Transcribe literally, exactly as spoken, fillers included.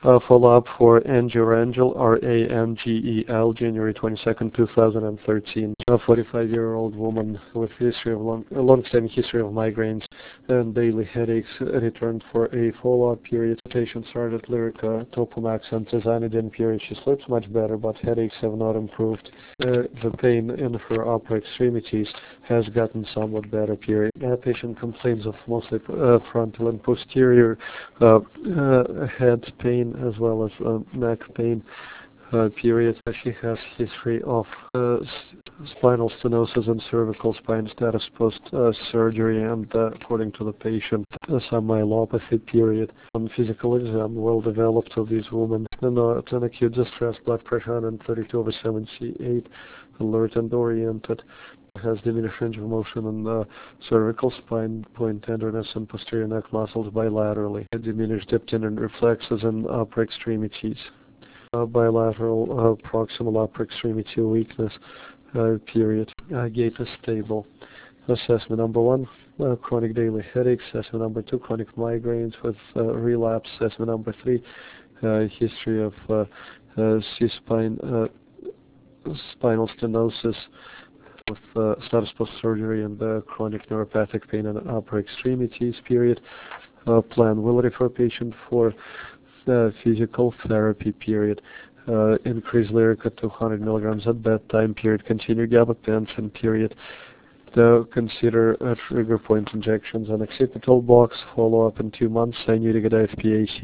Uh, follow-up for Angie Rangel, R A N G E L, January twenty-second, two thousand thirteen. A forty-five-year-old woman with history of long, a long-standing history of migraines and daily headaches returned for a follow-up period. The patient started Lyrica, Topamax, and Tizanidine period. She sleeps much better, but headaches have not improved. Uh, the pain in her upper extremities has gotten somewhat better period. The patient complains of mostly uh, frontal and posterior uh, uh, head pain as well as uh, neck pain. Uh, period. She has history of uh, s- spinal stenosis and cervical spine status post-surgery, uh, and uh, according to the patient, uh, some myelopathy. Period. On physical exam, well developed of these women, and uh, it's an acute distress, blood pressure one thirty-two over seventy-eight, alert and oriented. Has diminished range of motion in the cervical spine, point tenderness, and posterior neck muscles bilaterally. Diminished diptendon reflexes and upper extremities. Uh, bilateral uh, proximal upper extremity weakness, uh, period. Uh, gait is stable. Assessment number one, uh, chronic daily headaches. Assessment number two, chronic migraines with uh, relapse. Assessment number three, uh, history of uh, uh, C-spine, uh, spinal stenosis with uh, status post-surgery and uh, chronic neuropathic pain in upper extremities, period. Uh, plan will refer patient for uh, physical therapy, period. Uh, increase Lyrica to one hundred milligrams at bedtime, period. Continue gabapentin, period. To consider uh, trigger point injections and occipital blocks. Follow up in two months. I need to get F P A C.